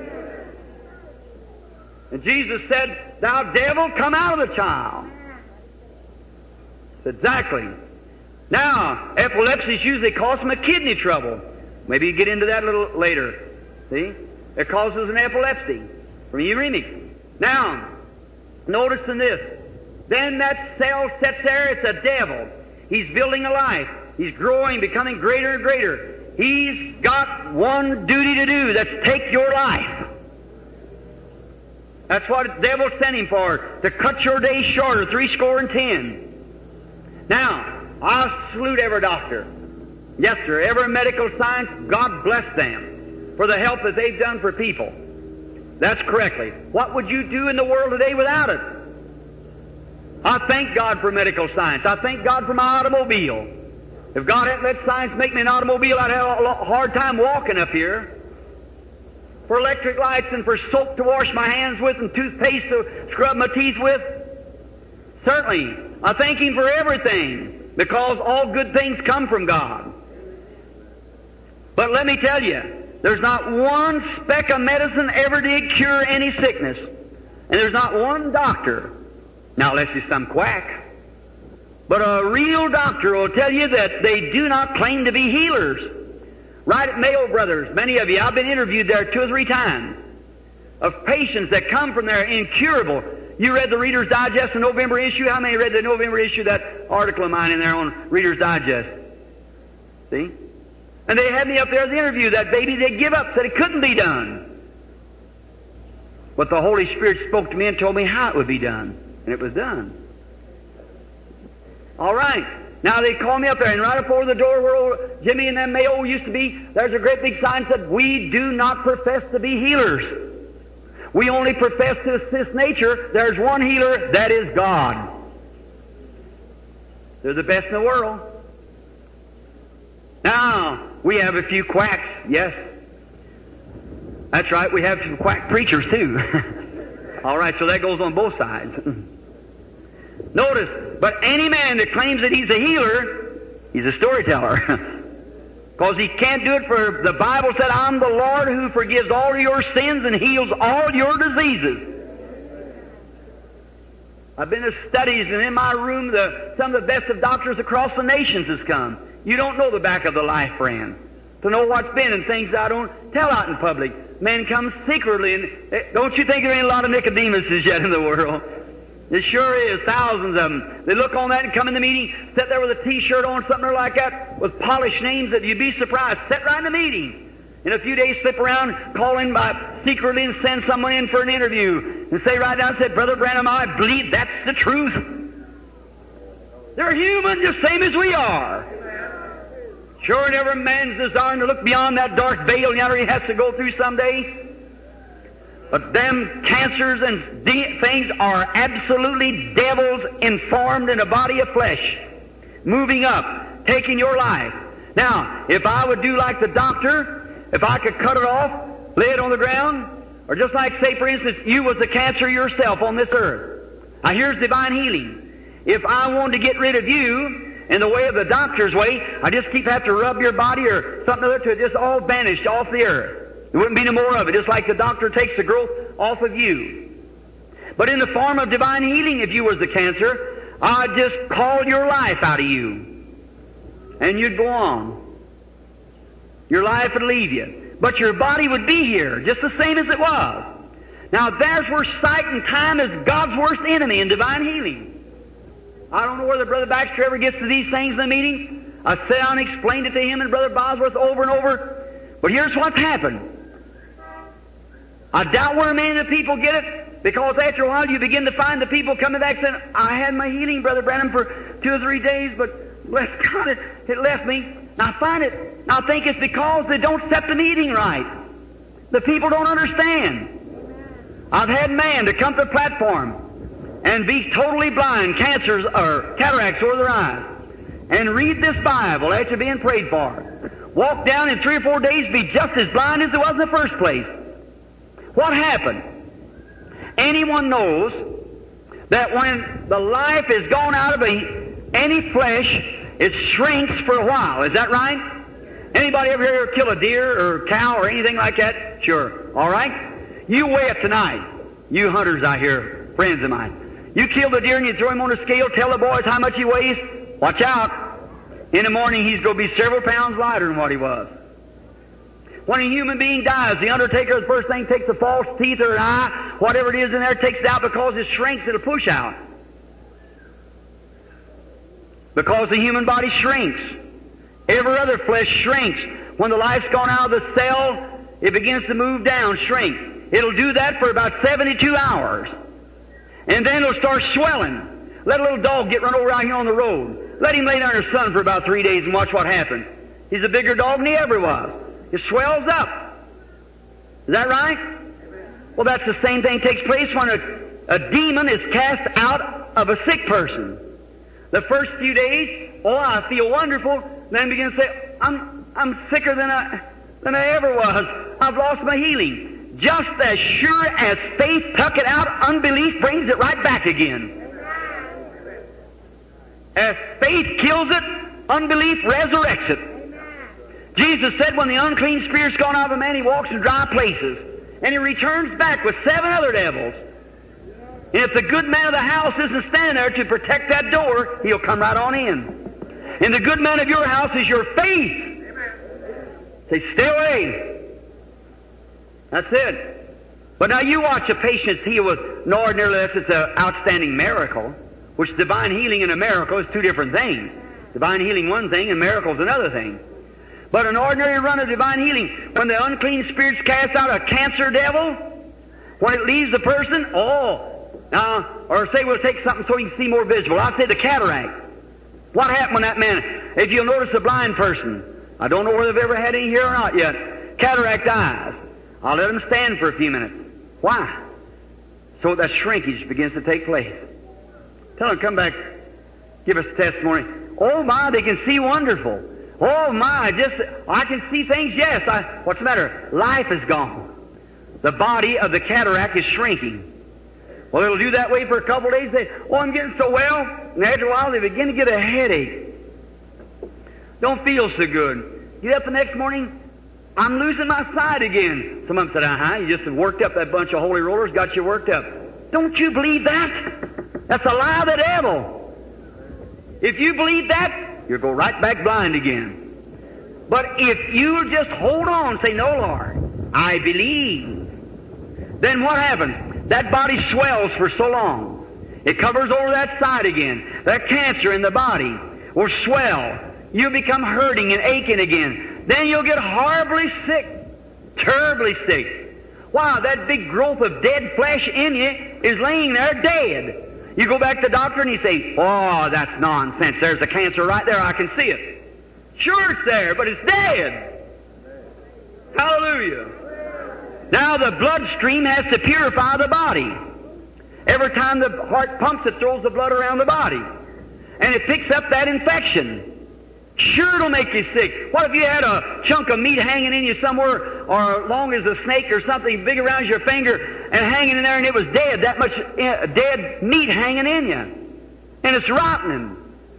And Jesus said, "Thou devil, come out of the child." Exactly. Now, epilepsy usually causes them a kidney trouble. Maybe you get into that a little later. See? It causes an epilepsy from uremic. Now, notice in this. Then that cell sits there, it's a devil. He's building a life. He's growing, becoming greater and greater. He's got one duty to do, that's take your life. That's what the devil sent him for, to cut your days shorter, three score and ten. Now, I salute every doctor. Yes, sir, every medical science, God bless them for the help that they've done for people. That's correctly. What would you do in the world today without it? I thank God for medical science. I thank God for my automobile. If God hadn't let science make me an automobile, I'd have a hard time walking up here. For electric lights and for soap to wash my hands with and toothpaste to scrub my teeth with. Certainly, I thank Him for everything, because all good things come from God. But let me tell you, there's not one speck of medicine ever did cure any sickness. And there's not one doctor, now unless he's some quack, but a real doctor will tell you that they do not claim to be healers. Right at Mayo Brothers, many of you, I've been interviewed there two or three times, of patients that come from there incurable. You read the Reader's Digest, the November issue? How many read the November issue, that article of mine in there on Reader's Digest? See? And they had me up there at the interview. That baby, they'd give up, said it couldn't be done. But the Holy Spirit spoke to me and told me how it would be done. And it was done. All right. Now they called me up there, and right before the door where old Jimmy and them Mayo used to be, there's a great big sign that said, "We do not profess to be healers. We only profess to assist nature. There's one healer, that is God." They're the best in the world. Now, we have a few quacks, yes. That's right, we have some quack preachers too. All right, so that goes on both sides. Notice, but any man that claims that he's a healer, he's a storyteller. Because he can't do it, for the Bible said, "I'm the Lord who forgives all your sins and heals all your diseases." I've been to studies, and in my room, the, some of the best of doctors across the nations has come. You don't know the back of the life, friend, to know what's been and things I don't tell out in public. Men come secretly, and don't you think there ain't a lot of Nicodemuses yet in the world? It sure is, thousands of them. They look on that and come in the meeting, sit there with a T-shirt on, something like that, with polished names that you'd be surprised. Sit right in the meeting. In a few days, slip around, call in by secretly and send someone in for an interview. And say right down, say, "Brother Branham, I believe that's the truth." They're human, just same as we are. Sure, and every man's desiring to look beyond that dark veil yonder he has to go through someday. But them cancers and de- things are absolutely devils informed in a body of flesh, moving up, taking your life. Now, if I would do like the doctor, if I could cut it off, lay it on the ground, or just like, say, for instance, you was the cancer yourself on this earth. Now, here's divine healing. If I wanted to get rid of you in the way of the doctor's way, I just keep have to rub your body or something other to it just all vanished off the earth. There wouldn't be no more of it, just like the doctor takes the growth off of you. But in the form of divine healing, if you was the cancer, I'd just call your life out of you. And you'd go on. Your life would leave you. But your body would be here, just the same as it was. Now there's where sight and time is God's worst enemy in divine healing. I don't know whether Brother Baxter ever gets to these things in the meeting. I sat down and explained it to him and Brother Bosworth over and over. But here's what's happened. I doubt where many of the people get it, because after a while you begin to find the people coming back saying, "I had my healing, Brother Branham, for two or three days, but bless God, it, it left me." Now I find it, now I think it's because they don't set the meeting right. The people don't understand. I've had men to come to the platform and be totally blind, cancers or cataracts over their eyes, and read this Bible after being prayed for. Walk down in three or four days, be just as blind as it was in the first place. What happened? Anyone knows that when the life is gone out of a, any flesh, it shrinks for a while. Is that right? Anybody ever here kill a deer or cow or anything like that? Sure. All right? You weigh it tonight. You hunters out here, friends of mine. You kill the deer and you throw him on a scale, tell the boys how much he weighs. Watch out. In the morning he's going to be several pounds lighter than what he was. When a human being dies, the undertaker, the first thing, takes the false teeth or an eye, whatever it is in there, takes it out because it shrinks, it'll push out. Because the human body shrinks. Every other flesh shrinks. When the life's gone out of the cell, it begins to move down, shrink. It'll do that for about seventy-two hours. And then it'll start swelling. Let a little dog get run over out here on the road. Let him lay down in the sun for about three days and watch what happens. He's a bigger dog than he ever was. It swells up. Is that right? Well, that's the same thing takes place when a, a demon is cast out of a sick person. The first few days, oh, I feel wonderful. Then begin to say, I'm I'm sicker than I than I ever was. I've lost my healing. Just as sure as faith tuck it out, unbelief brings it right back again. As faith kills it, unbelief resurrects it. Jesus said when the unclean spirit's gone out of a man, he walks in dry places. And he returns back with seven other devils. And if the good man of the house isn't standing there to protect that door, he'll come right on in. And the good man of your house is your faith. Say, stay away. That's it. But now you watch a patient healed with, no, ordinarily it's an outstanding miracle, which divine healing and a miracle is two different things. Divine healing one thing and miracles another thing. But an ordinary run of divine healing, when the unclean spirits cast out a cancer devil, when it leaves the person, oh, now, or say we'll take something so you can see more visible. I'll say the cataract. What happened when that man, if you'll notice a blind person, I don't know whether they've ever had any here or not yet, cataract eyes. I'll let them stand for a few minutes. Why? So that shrinkage begins to take place. Tell them, come back, give us a testimony. Oh my, they can see wonderful. Oh my, just, I can see things, yes. I, what's the matter? Life is gone. The body of the cataract is shrinking. Well, it'll do that way for a couple of days. They, oh, I'm getting so well. And after a while, they begin to get a headache. Don't feel so good. Get up the next morning, I'm losing my sight again. Some of them said, uh-huh, you just have worked up that bunch of holy rollers, got you worked up. Don't you believe that? That's a lie of the devil. If you believe that, you'll go right back blind again. But if you'll just hold on, say, no, Lord, I believe, then what happens? That body swells for so long. It covers over that side again. That cancer in the body will swell. You'll become hurting and aching again. Then you'll get horribly sick, terribly sick. Wow, that big growth of dead flesh in you is laying there dead. You go back to the doctor and you say, oh, that's nonsense. There's a cancer right there. I can see it. Sure it's there, but it's dead. Hallelujah. Now the bloodstream has to purify the body. Every time the heart pumps, it throws the blood around the body. And it picks up that infection. Sure it'll make you sick. What if you had a chunk of meat hanging in you somewhere, or long as a snake or something big around your finger, and hanging in there and it was dead, that much uh, dead meat hanging in you. And it's rotting.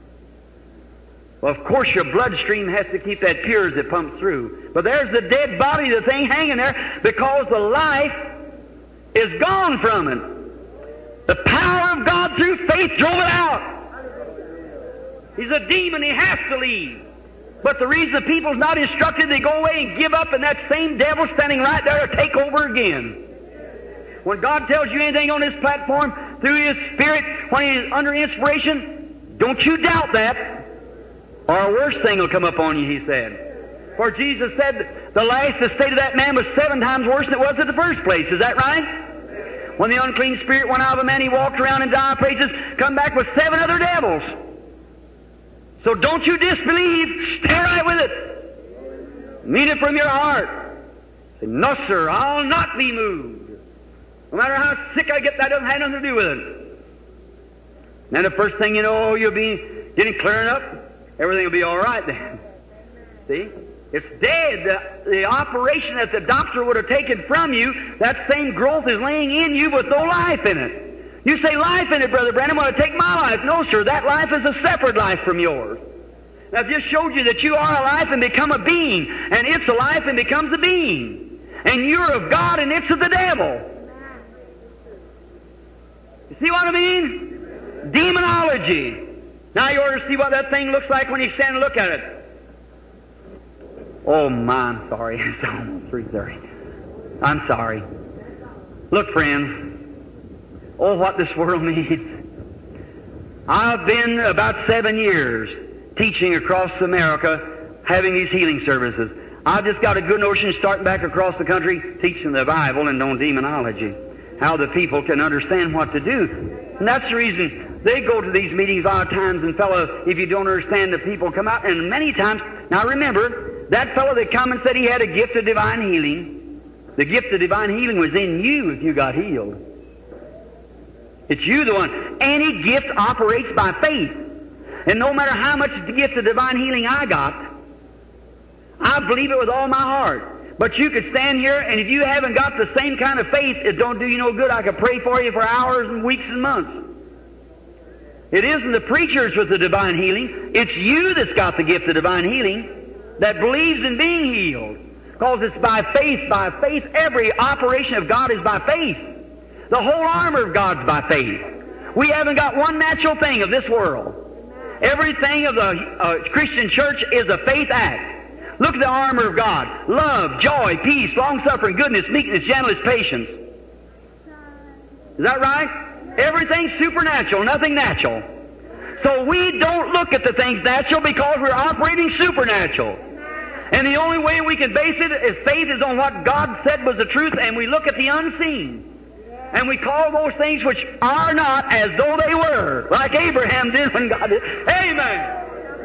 Well, of course your bloodstream has to keep that pure as it pumps through. But there's the dead body, the thing hanging there, because the life is gone from it. The power of God through faith drove it out. He's a demon, he has to leave. But the reason the people's not instructed, they go away and give up, and that same devil standing right there to take over again. When God tells you anything on this platform through His Spirit, when He's under inspiration, don't you doubt that, or a worse thing will come upon you, He said. For Jesus said the last estate of that man was seven times worse than it was at the first place. Is that right? When the unclean spirit went out of a man, he walked around in dire places, come back with seven other devils. So don't you disbelieve. Stay right with it. Mean it from your heart. Say, no, sir, I'll not be moved. No matter how sick I get, that doesn't have nothing to do with it. Then the first thing you know, you'll be getting clearing up. Everything will be all right then. See? It's dead. The, the operation that the doctor would have taken from you, that same growth is laying in you with no life in it. You say life in it, Brother Branham, I want to take my life. No, sir, that life is a separate life from yours. Now, I've just showed you that you are alive and become a being, and it's alive and becomes a being. And you're of God and it's of the devil. You see what I mean? Demonology. Now you ought to see what that thing looks like when you stand and look at it. Oh my, I'm sorry. It's almost three thirty. I'm sorry. Look, friends. Oh, what this world needs. I've been about seven years teaching across America, having these healing services. I've just got a good notion starting back across the country, teaching the Bible and on demonology. How the people can understand what to do. And that's the reason they go to these meetings a lot of times, and fellow, if you don't understand, the people come out, and many times, now remember, that fellow that come and said he had a gift of divine healing, the gift of divine healing was in you if you got healed. It's you the one. Any gift operates by faith. And no matter how much the gift of divine healing I got, I believe it with all my heart. But you could stand here, and if you haven't got the same kind of faith, it don't do you no good. I could pray for you for hours and weeks and months. It isn't the preachers with the divine healing. It's you that's got the gift of divine healing that believes in being healed. Because it's by faith, by faith. Every operation of God is by faith. The whole armor of God's by faith. We haven't got one natural thing of this world. Everything of the uh, Christian church is a faith act. Look at the armor of God. Love, joy, peace, long-suffering, goodness, meekness, gentleness, patience. Is that right? Everything's supernatural, nothing natural. So we don't look at the things natural because we're operating supernatural. And the only way we can base it is faith is on what God said was the truth, and we look at the unseen. And we call those things which are not as though they were, like Abraham did when God did. Amen.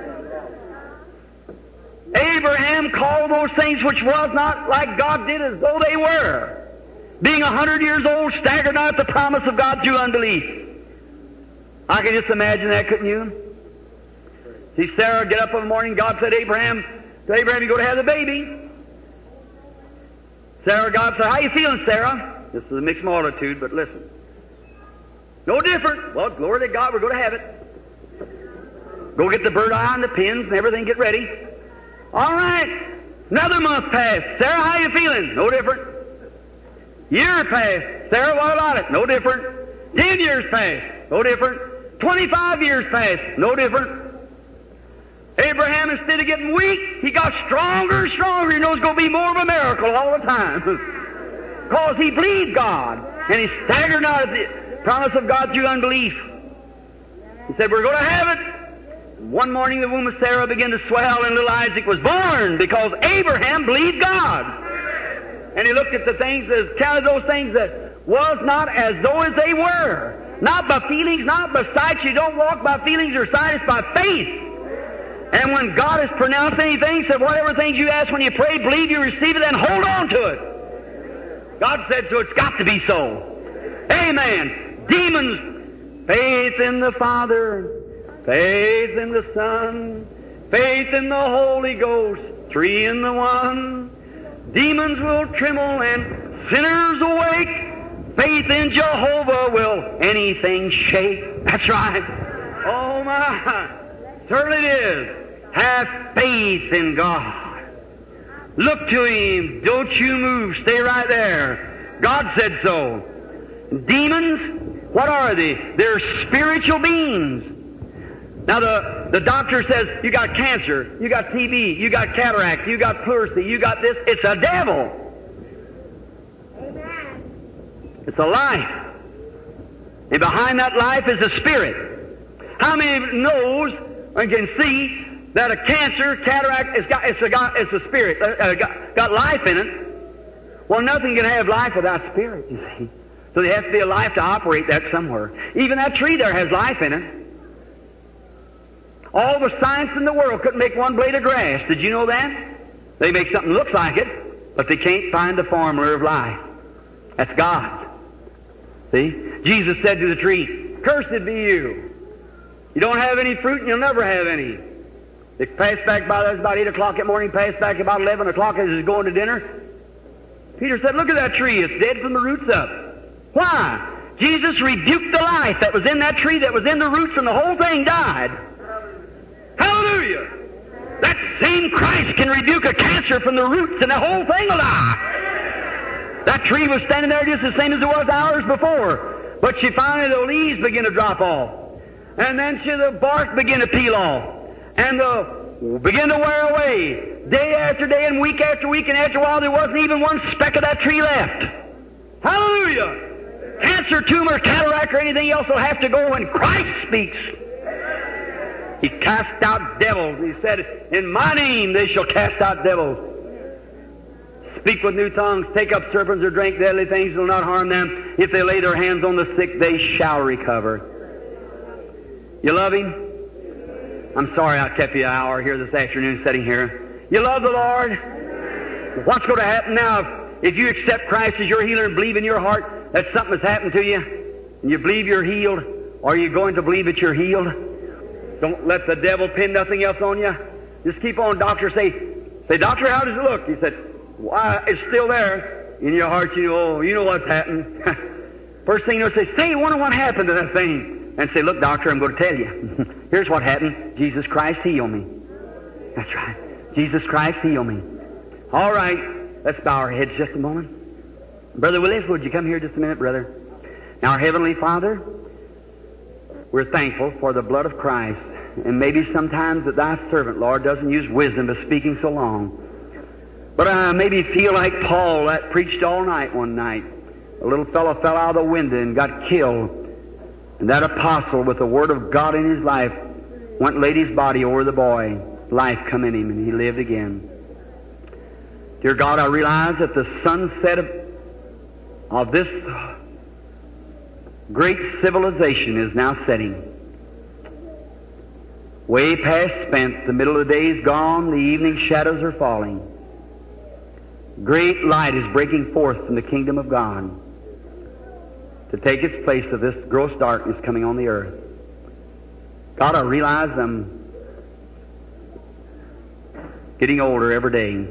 Abraham called those things which was not like God did as though they were. Being a hundred years old, staggered not at the promise of God through unbelief. I can just imagine that, couldn't you? See Sarah get up in the morning, God said, Abraham, to Abraham, you go to have the baby. Sarah, God said, how you feeling, Sarah? This is a mixed multitude, but listen. No different. Well, glory to God, we're going to have it. Go get the bird eye and the pins and everything, get ready. All right. Another month passed. Sarah, how you feeling? No different. Year passed. Sarah, what about it? No different. Ten years passed. No different. Twenty-five years passed. No different. Abraham, instead of getting weak, he got stronger and stronger. He knows it's going to be more of a miracle all the time. Because he believed God. And he staggered not at the promise of God through unbelief. He said, we're going to have it. One morning the womb of Sarah began to swell and little Isaac was born because Abraham believed God. And he looked at the things, that counted those things that was not as though as they were. Not by feelings, not by sight. You don't walk by feelings or sight, it's by faith. And when God has pronounced anything, said whatever things you ask when you pray, believe you receive it and hold on to it. God said so, it's got to be so. Amen. Demons, faith in the Father, faith in the Son, faith in the Holy Ghost, three in the one. Demons will tremble and sinners awake. Faith in Jehovah will anything shake. That's right. Oh my, certainly it is. Have faith in God. Look to Him. Don't you move. Stay right there. God said so. Demons, what are they? They're spiritual beings. Now the, the doctor says, you got cancer, you got T B, you got cataract, you got pleurisy, you got this. It's a devil. Amen. It's a life. And behind that life is a spirit. How many knows and can see that a cancer, cataract, it's got, it's a, got, it's a spirit, uh, got, got life in it? Well, nothing can have life without spirit, you see. So there has to be a life to operate that somewhere. Even that tree there has life in it. All the science in the world couldn't make one blade of grass. Did you know that? They make something that looks like it, but they can't find the formula of life. That's God. See? Jesus said to the tree, cursed be you. You don't have any fruit and you'll never have any. They passed back by, that was about eight o'clock that morning, passed back about eleven o'clock as he was going to dinner. Peter said, look at that tree. It's dead from the roots up. Why? Jesus rebuked the life that was in that tree, that was in the roots, and the whole thing died. Hallelujah! That same Christ can rebuke a cancer from the roots and the whole thing will die. That tree was standing there just the same as it was hours before. But she finally, the leaves begin to drop off. And then she, the bark begin to peel off. And the begin to wear away. Day after day and week after week, and after a while there wasn't even one speck of that tree left. Hallelujah! Cancer, tumor, cataract, or anything else will have to go when Christ speaks. He cast out devils. He said, in my name they shall cast out devils. Speak with new tongues, take up serpents or drink deadly things, will not harm them. If they lay their hands on the sick, they shall recover. You love Him? I'm sorry I kept you an hour here this afternoon sitting here. You love the Lord? What's going to happen now if you accept Christ as your healer and believe in your heart that something has happened to you, and you believe you're healed? Are you going to believe that you're healed? Don't let the devil pin nothing else on you. Just keep on. Doctor, say, say, doctor, how does it look? He said, why, it's still there. In your heart, you know, oh, you know what's happened. First thing you'll say, say, wonder what happened to that thing. And say, look, doctor, I'm going to tell you. Here's what happened. Jesus Christ healed me. That's right. Jesus Christ healed me. All right. Let's bow our heads just a moment. Brother Willis, would you come here just a minute, brother? Now, our Heavenly Father, we're thankful for the blood of Christ. And maybe sometimes that thy servant, Lord, doesn't use wisdom by speaking so long. But I maybe feel like Paul that preached all night one night. A little fellow fell out of the window and got killed. And that apostle, with the Word of God in his life, went and laid his body over the boy. Life come in him, and he lived again. Dear God, I realize that the sunset of, of this great civilization is now setting. Way past spent, the middle of the day is gone, the evening shadows are falling. Great light is breaking forth from the kingdom of God to take its place of this gross darkness coming on the earth. God, I realize I'm getting older every day.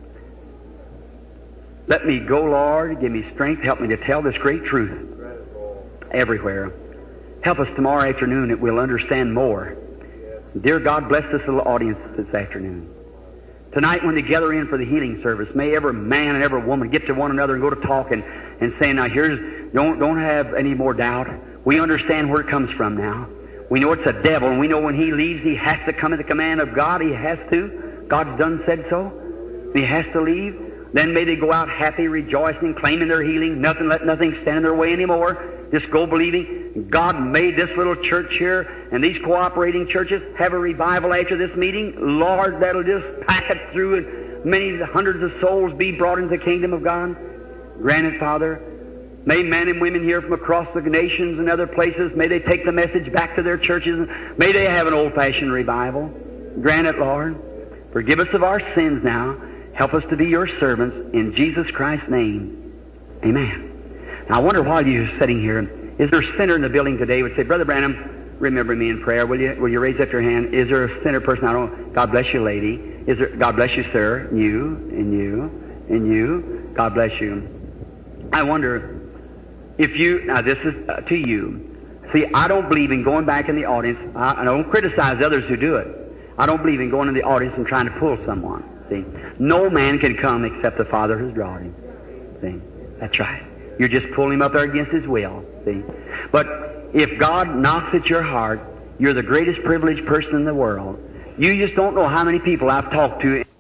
Let me go, Lord. Give me strength. Help me to tell this great truth everywhere. Help us tomorrow afternoon that we'll understand more. Dear God, bless this little audience this afternoon. Tonight when they gather in for the healing service, may every man and every woman get to one another and go to talking and saying, now here's, don't, don't have any more doubt. We understand where it comes from now. We know it's a devil, and we know when he leaves, he has to come at the command of God. He has to. God's done said so. He has to leave. Then may they go out happy, rejoicing, claiming their healing. Nothing, let nothing stand in their way anymore. Just go believing. God made this little church here and these cooperating churches have a revival after this meeting. Lord, that'll just pack it through and many hundreds of souls be brought into the kingdom of God. Grant it, Father. May men and women here from across the nations and other places, may they take the message back to their churches. May they have an old-fashioned revival. Grant it, Lord. Forgive us of our sins now. Help us to be your servants in Jesus Christ's name. Amen. Now, I wonder while you're sitting here, is there a sinner in the building today who would say, Brother Branham, remember me in prayer. Will you, will you raise up your hand? Is there a sinner person? I don't, God bless you, lady. Is there, God bless you, sir. And you, and you, and you. God bless you. I wonder if you, now this is uh, to you. See, I don't believe in going back in the audience. I, I don't criticize others who do it. I don't believe in going in the audience and trying to pull someone. See, no man can come except the Father who's drawn him. See, that's right. You're just pulling him up there against his will. See, but if God knocks at your heart, you're the greatest privileged person in the world. You just don't know how many people I've talked to